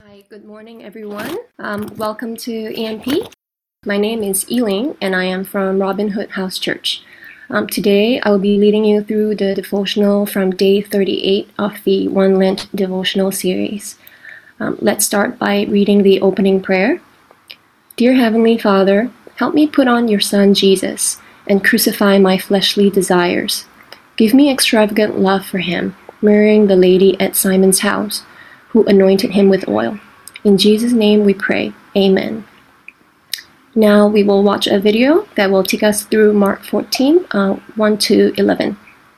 Hi, good morning, everyone. Welcome to ENP. My name is Eling, and I am from Robin Hood House Church. Today, I will be leading you through the devotional from day 38 of the One Lent devotional series. Let's start by reading the opening prayer. Dear Heavenly Father, help me put on your Son Jesus and crucify my fleshly desires. Give me extravagant love for him, mirroring the lady at Simon's house, who anointed him with oil. In Jesus' name we pray. Amen. Now we will watch a video that will take us through Mark 14, 1 to 11.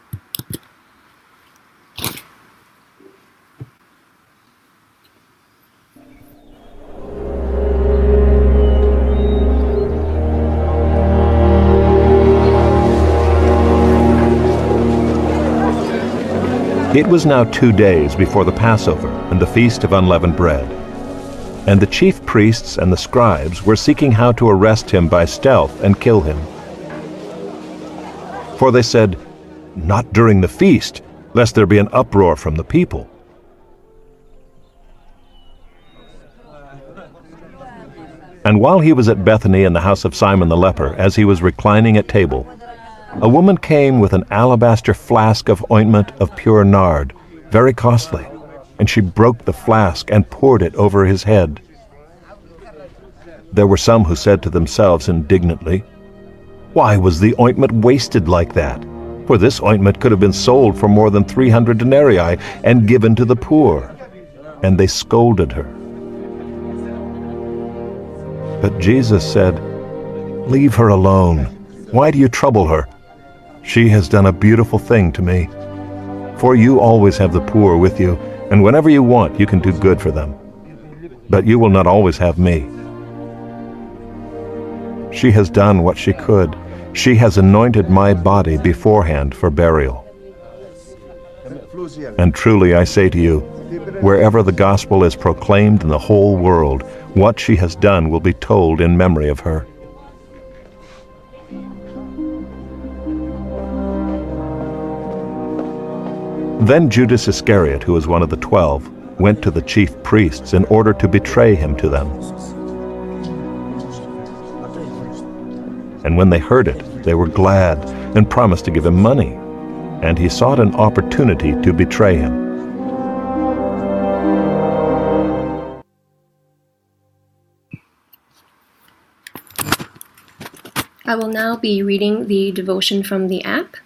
It was now 2 days before the Passover and the Feast of Unleavened Bread. And the chief priests and the scribes were seeking how to arrest him by stealth and kill him. For they said, "Not during the feast, lest there be an uproar from the people." And while he was at Bethany in the house of Simon the leper, as he was reclining at table, a woman came with an alabaster flask of ointment of pure nard, very costly, and she broke the flask and poured it over his head. There were some who said to themselves indignantly, "Why was the ointment wasted like that? For this ointment could have been sold for more than 300 denarii and given to the poor." And they scolded her. But Jesus said, "Leave her alone. Why do you trouble her? She has done a beautiful thing to me. For you always have the poor with you, and whenever you want, you can do good for them. But you will not always have me. She has done what she could. She has anointed my body beforehand for burial. And truly I say to you, wherever the gospel is proclaimed in the whole world, what she has done will be told in memory of her." Then Judas Iscariot, who was one of the 12, went to the chief priests in order to betray him to them. And when they heard it, they were glad and promised to give him money. And he sought an opportunity to betray him. I will now be reading the devotion from the app.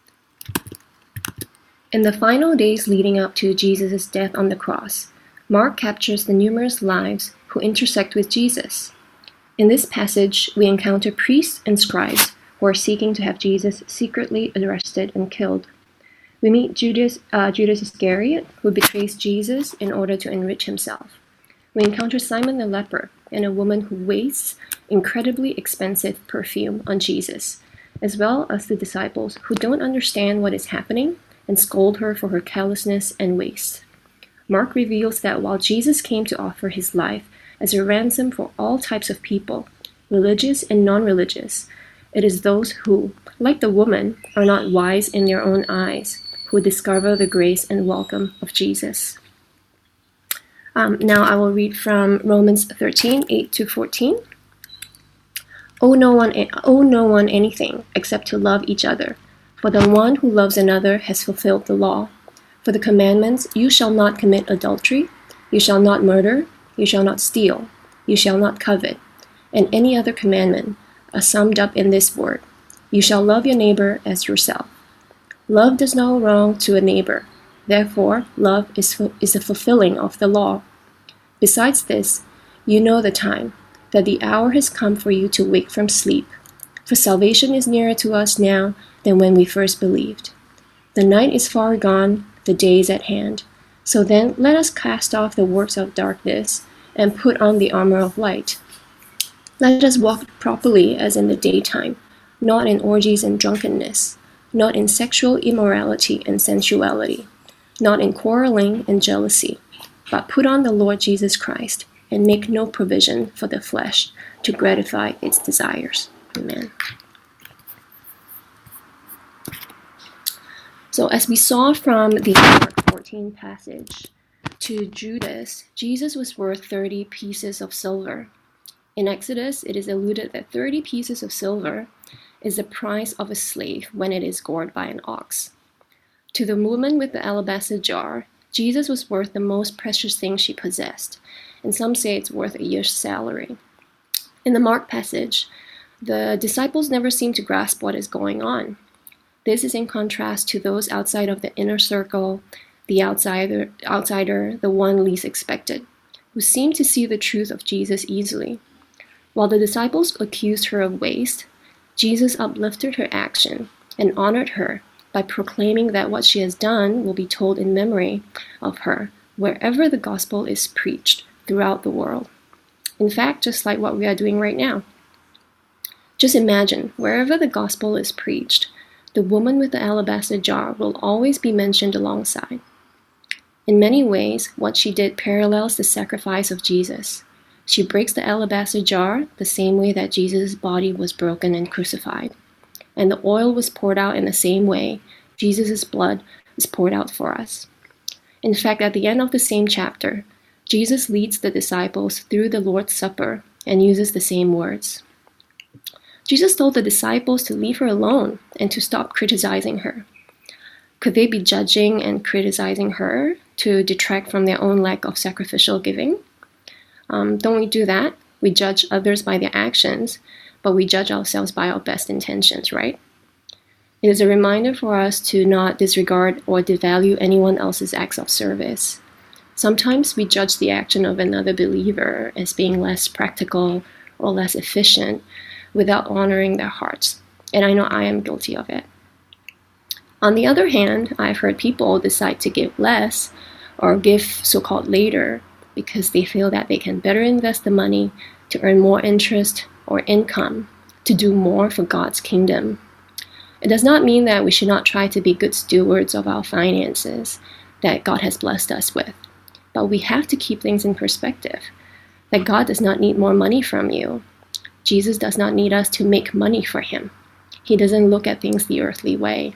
In the final days leading up to Jesus' death on the cross, Mark captures the numerous lives who intersect with Jesus. In this passage, we encounter priests and scribes who are seeking to have Jesus secretly arrested and killed. We meet Judas Iscariot, who betrays Jesus in order to enrich himself. We encounter Simon the leper and a woman who wastes incredibly expensive perfume on Jesus, as well as the disciples who don't understand what is happening and scold her for her carelessness and waste. Mark reveals that while Jesus came to offer his life as a ransom for all types of people, religious and non-religious, it is those who, like the woman, are not wise in their own eyes, who discover the grace and welcome of Jesus. Now I will read from Romans 13, 8 to 14. Owe no one anything except to love each other. For the one who loves another has fulfilled the law. For the commandments, you shall not commit adultery, you shall not murder, you shall not steal, you shall not covet, and any other commandment are summed up in this word: you shall love your neighbor as yourself. Love does no wrong to a neighbor. Therefore, love is the fulfilling of the law. Besides this, you know the time, that the hour has come for you to wake from sleep. For salvation is nearer to us now than when we first believed. The night is far gone, the day is at hand. So then let us cast off the works of darkness and put on the armor of light. Let us walk properly as in the daytime, not in orgies and drunkenness, not in sexual immorality and sensuality, not in quarreling and jealousy, but put on the Lord Jesus Christ and make no provision for the flesh to gratify its desires. Amen. So as we saw from the Mark 14 passage, To Judas, Jesus was worth 30 pieces of silver. In Exodus, it is alluded that 30 pieces of silver is the price of a slave when it is gored by an ox. To the woman with the alabaster jar, Jesus was worth the most precious thing she possessed, and some say it's worth a year's salary. In the Mark passage, the disciples never seem to grasp what is going on. This is in contrast to those outside of the inner circle, the outsider, the one least expected, who seem to see the truth of Jesus easily. While the disciples accused her of waste, Jesus uplifted her action and honored her by proclaiming that what she has done will be told in memory of her wherever the gospel is preached throughout the world. In fact, just like what we are doing right now. Just imagine, wherever the gospel is preached, the woman with the alabaster jar will always be mentioned alongside. In many ways, what she did parallels the sacrifice of Jesus. She breaks the alabaster jar the same way that Jesus' body was broken and crucified. And the oil was poured out in the same way Jesus' blood is poured out for us. In fact, at the end of the same chapter, Jesus leads the disciples through the Lord's Supper and uses the same words. Jesus told the disciples to leave her alone and to stop criticizing her. Could they be judging and criticizing her to detract from their own lack of sacrificial giving? Don't we do that? We judge others by their actions, but we judge ourselves by our best intentions, right? It is a reminder for us to not disregard or devalue anyone else's acts of service. Sometimes we judge the action of another believer as being less practical or less efficient without honoring their hearts, and I know I am guilty of it. On the other hand, I've heard people decide to give less or give so-called later because they feel that they can better invest the money to earn more interest or income, to do more for God's kingdom. It does not mean that we should not try to be good stewards of our finances that God has blessed us with, but we have to keep things in perspective, that God does not need more money from you. Jesus does not need us to make money for him. He doesn't look at things the earthly way.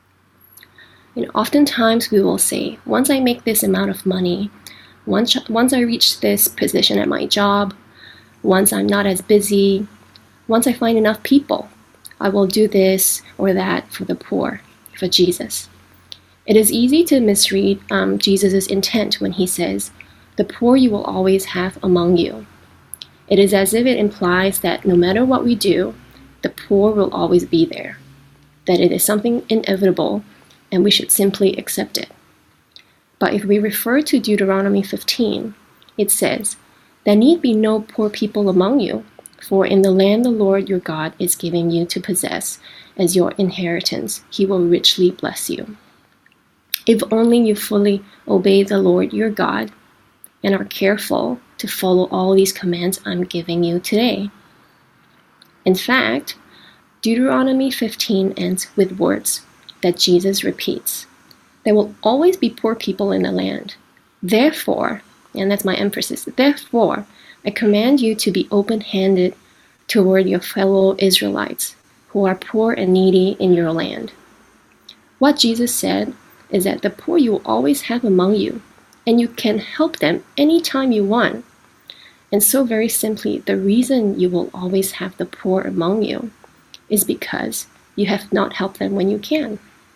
Oftentimes we will say, once I make this amount of money, once I reach this position at my job, once I'm not as busy, once I find enough people, I will do this or that for the poor, for Jesus. It is easy to misread Jesus' intent when he says, the poor you will always have among you. It is as if it implies that no matter what we do, the poor will always be there, that it is something inevitable and we should simply accept it. But if we refer to Deuteronomy 15, it says, there need be no poor people among you, for in the land the Lord your God is giving you to possess as your inheritance, he will richly bless you. If only you fully obey the Lord your God and are careful to follow all these commands I'm giving you today. In fact, Deuteronomy 15 ends with words that Jesus repeats. There will always be poor people in the land. Therefore, and that's my emphasis, therefore, I command you to be open-handed toward your fellow Israelites who are poor and needy in your land. What Jesus said is that the poor you will always have among you, and you can help them anytime you want. And so very simply, the reason you will always have the poor among you is because you have not helped them when you can.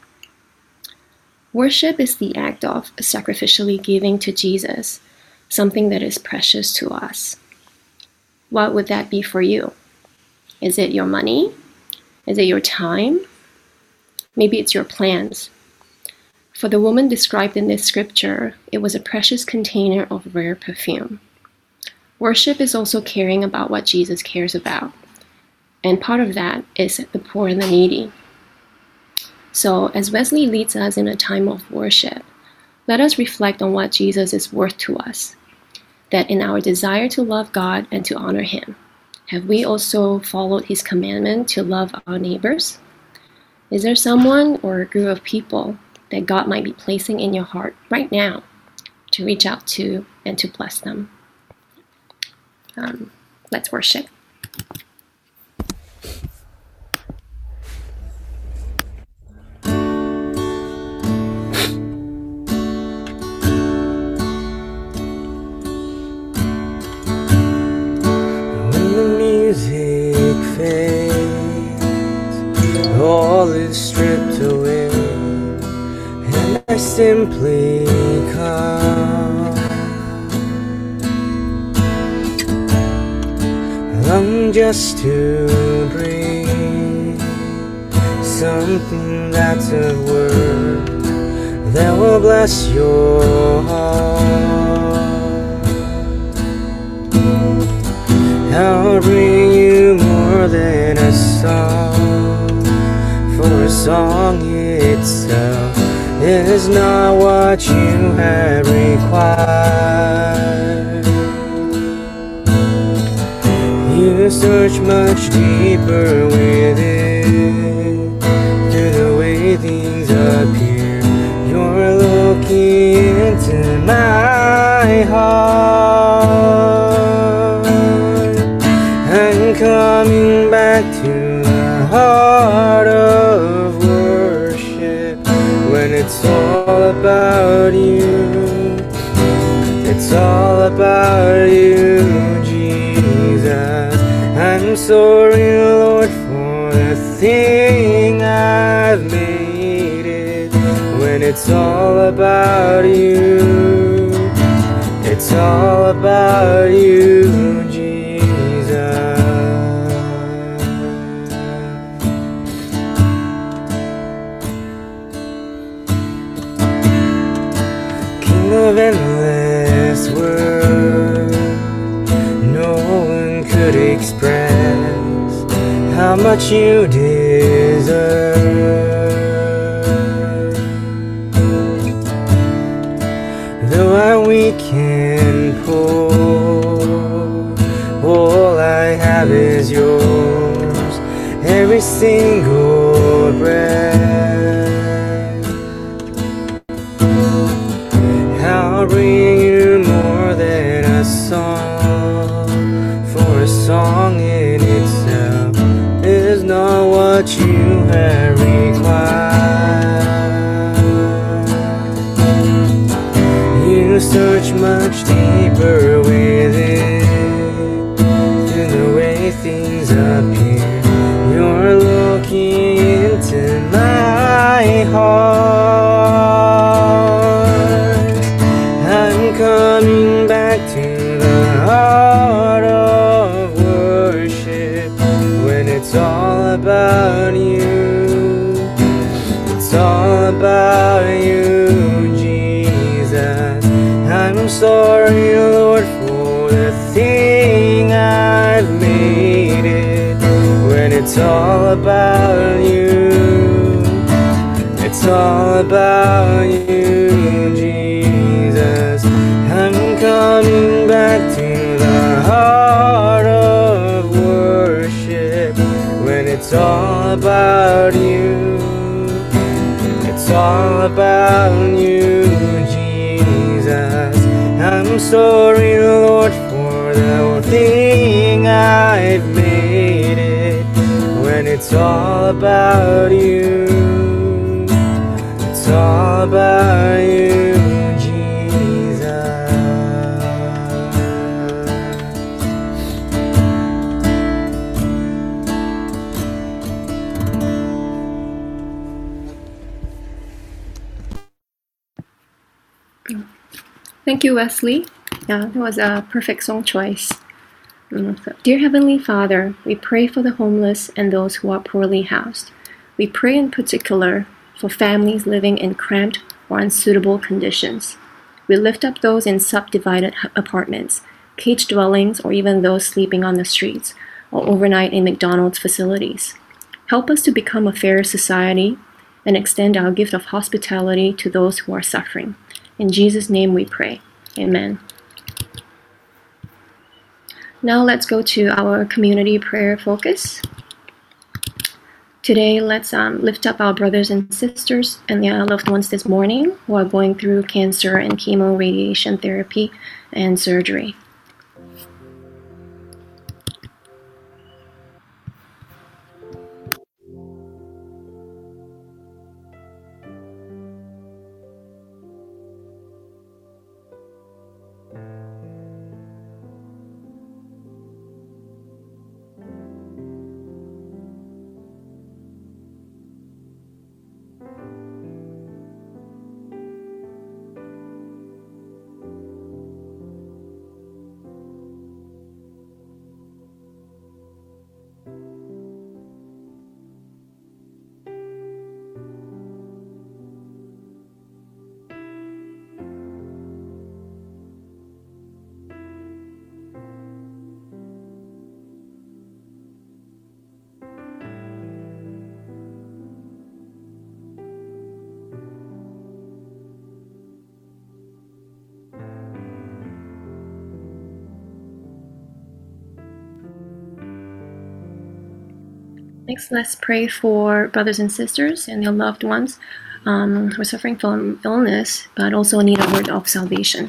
Worship is the act of sacrificially giving to Jesus something that is precious to us. What would that be for you? Is it your money? Is it your time? Maybe it's your plans. For the woman described in this scripture, it was a precious container of rare perfume. Worship is also caring about what Jesus cares about. And part of that is the poor and the needy. So as Wesley leads us in a time of worship, let us reflect on what Jesus is worth to us. That in our desire to love God and to honor him, have we also followed his commandment to love our neighbors? Is there someone or a group of people that God might be placing in your heart right now to reach out to and to bless them? Let's worship. just to bring something that's of worth that will bless your heart. I'll bring you more than a song, for a song itself is not what you have required. You search much deeper within, through the way things appear. You're looking into my heart. I'm coming back to the heart of worship, when it's all about you. It's all about you, Jesus. I'm sorry, Lord, for the thing I've made it. When it's all about you, it's all about you, Jesus. King of endless words, no one could express how much you deserve. Though I'm weak and poor, all I have is yours, every single breath. I'll bring you more than a song, for a song in itself is not what you have required. You search much deeper within, through the way things appear. You're looking into my heart. I'm coming back to the heart of worship, when it's all about you. It's all about you, Jesus. I'm sorry, Lord, for the thing I've made it. When it's all about you, it's all about you, Jesus. I'm coming back to the heart of worship, when it's all about you. It's all about you, Jesus. I'm sorry, Lord, for the thing I've made it. When it's all about you, it's all about you, Jesus. Thank you, Wesley. Yeah, that was a perfect song choice. Dear Heavenly Father, we pray for the homeless and those who are poorly housed. We pray in particular for families living in cramped or unsuitable conditions. We lift up those in subdivided apartments, cage dwellings, or even those sleeping on the streets or overnight in McDonald's facilities. Help us to become a fairer society and extend our gift of hospitality to those who are suffering. In Jesus' name we pray. Amen. Now let's go to our community prayer focus. Today, let's lift up our brothers and sisters and their loved ones this morning who are going through cancer and chemo, radiation therapy, and surgery. Next, let's pray for brothers and sisters and their loved ones who are suffering from illness, but also need a word of salvation.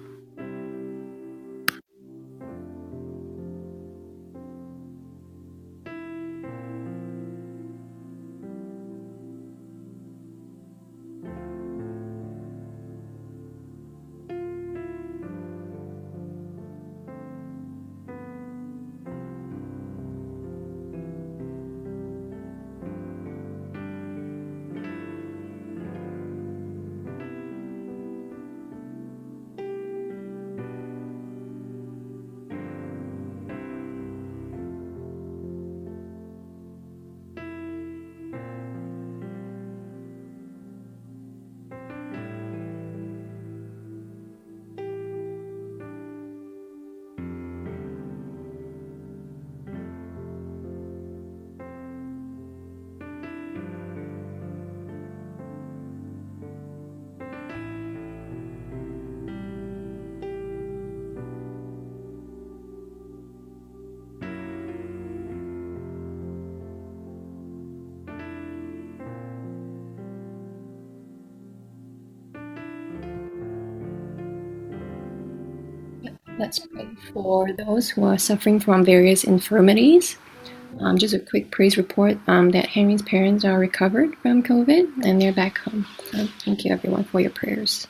Let's pray for those who are suffering from various infirmities. Just a quick praise report that Henry's parents are recovered from COVID and they're back home. So thank you everyone for your prayers.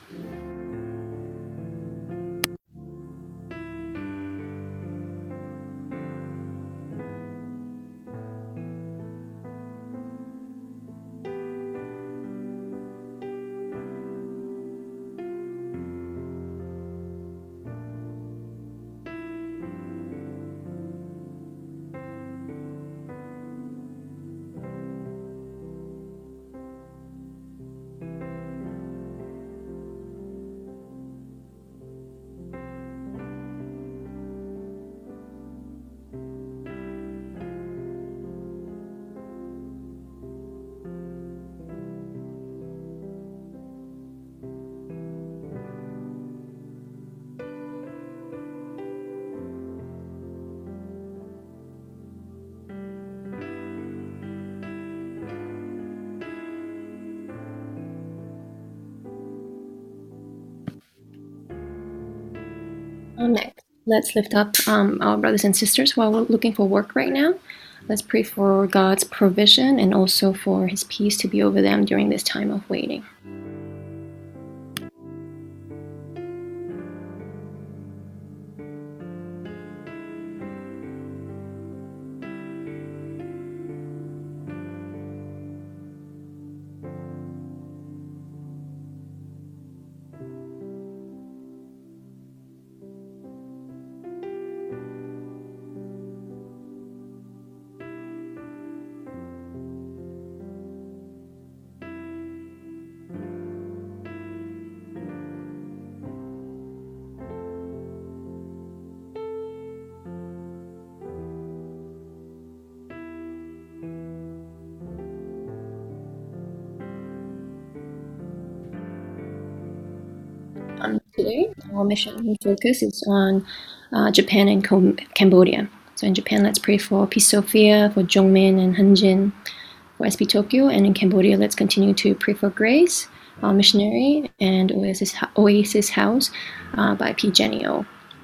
Next, let's lift up our brothers and sisters who are looking for work right now. Let's pray for God's provision and also for His peace to be over them during this time of waiting. Today, our mission focus is on Japan and Cambodia. So in Japan, let's pray for Peace Sophia, for Jongmin and Hanjin, for SB Tokyo, and in Cambodia, let's continue to pray for Grace, our missionary, and Oasis House by P. Jenny O.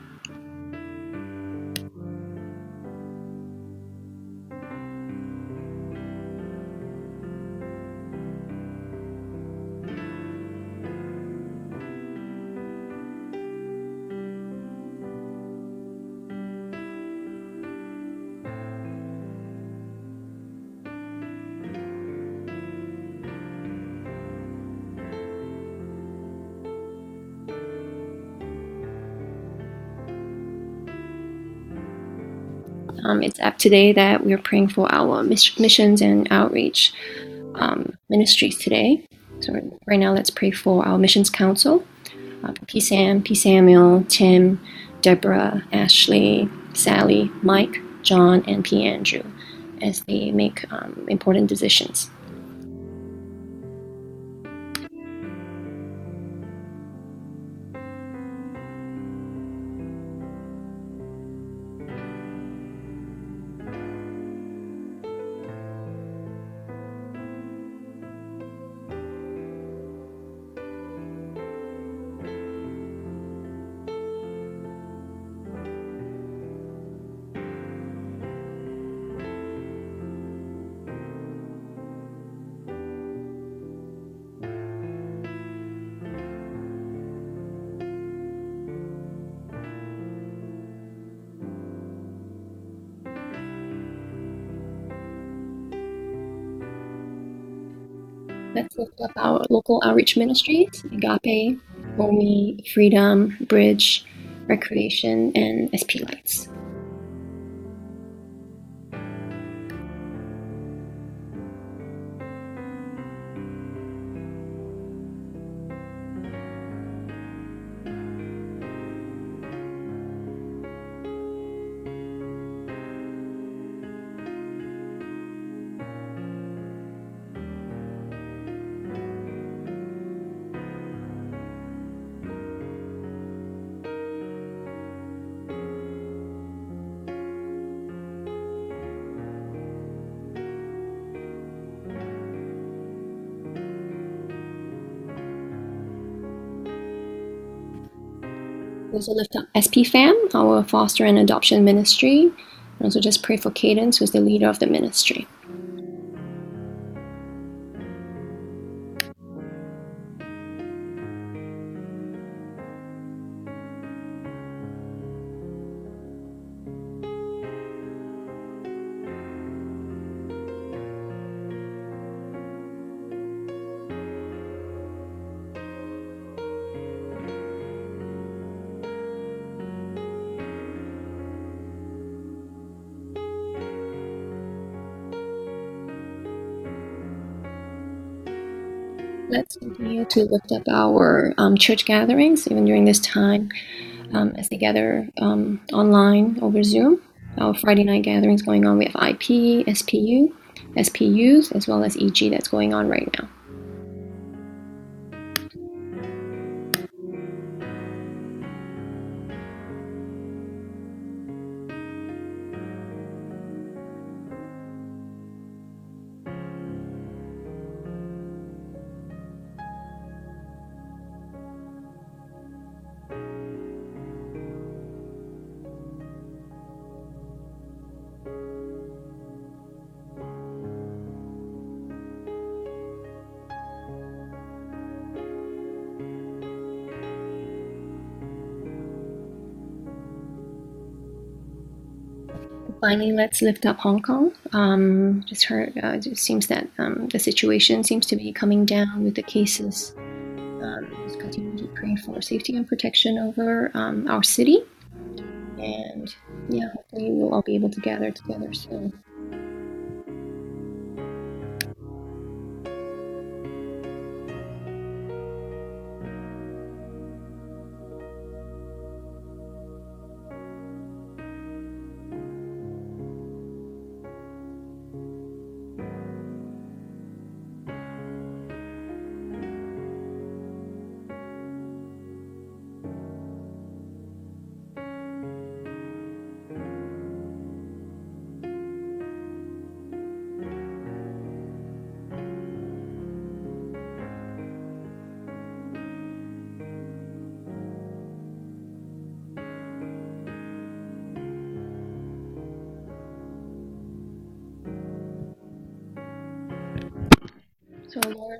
It's up today that we're praying for our missions and outreach ministries today. So right now, let's pray for our missions council, P. Sam, P. Samuel, Tim, Deborah, Ashley, Sally, Mike, John, and P. Andrew, as they make important decisions. Let's lift up our local outreach ministries: Agape, OMI, Freedom, Bridge, Recreation, and SP Lights. We also lift up SP Fam, our foster and adoption ministry, and also just pray for Cadence, who's the leader of the ministry. Let's continue to lift up our church gatherings, even during this time, as they gather online over Zoom. Our Friday night gatherings going on. We have IP, SPU, SPUs, as well as EG that's going on right now. Finally, let's lift up Hong Kong. Just heard, it seems that the situation seems to be coming down with the cases. Just continue to pray for safety and protection over our city. And yeah, hopefully we'll all be able to gather together soon. So Lord,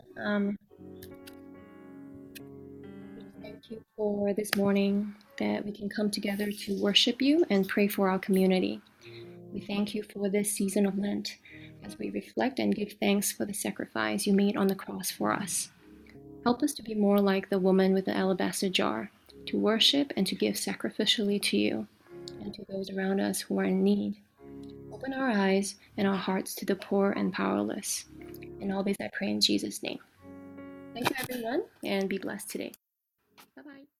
thank you for this morning that we can come together to worship you and pray for our community. We thank you for this season of Lent as we reflect and give thanks for the sacrifice you made on the cross for us. Help us to be more like the woman with the alabaster jar, to worship and to give sacrificially to you and to those around us who are in need. Open our eyes and our hearts to the poor and powerless. And all this I pray in Jesus' name. Thank you, everyone, and be blessed today. Bye-bye.